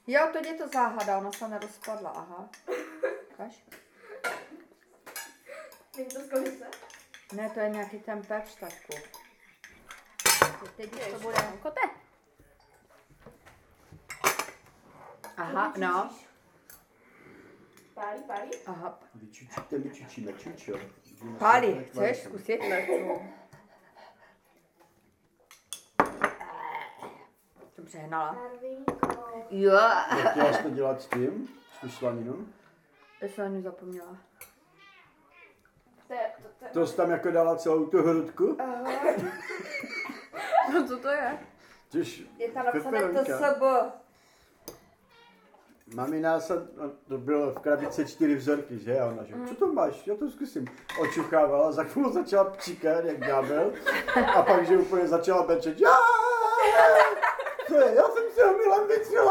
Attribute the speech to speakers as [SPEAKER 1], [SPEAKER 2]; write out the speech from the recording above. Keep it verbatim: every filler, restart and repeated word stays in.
[SPEAKER 1] Jo, to je to záhada, ona se nerozpadla, aha. Kaž?
[SPEAKER 2] Není to z komise?
[SPEAKER 1] Ne, to je nějaký ten pepř, tačku. Teď už to bude. Kote. Aha, no.
[SPEAKER 2] Pálí, pálí?
[SPEAKER 1] Aha.
[SPEAKER 3] Vyčučíte, vyčučíme, čučo.
[SPEAKER 1] Pálí, chceš zkusit? Nechci. To přehnala.
[SPEAKER 2] Marvinko.
[SPEAKER 1] Jo.
[SPEAKER 3] Jak chtěla jsi to dělat s tím? S tu slaninu?
[SPEAKER 1] Já jsem ani zapomněla.
[SPEAKER 2] To je, to, to je.
[SPEAKER 3] To jsi tam jako dala celou tu hrudku?
[SPEAKER 1] No co to je?
[SPEAKER 3] Což
[SPEAKER 1] Je tam napsané
[SPEAKER 3] peperonka.
[SPEAKER 1] T S B.
[SPEAKER 3] Mamina se, no, to bylo v krabice čtyři vzorky, že? A ona, že, co to máš? Já to zkusím. Očuchávala, za chvíli začala pčíkat, jak ďábel. A pak, že úplně začala brečet. Já! Co je? Já jsem si ho milem vytřela!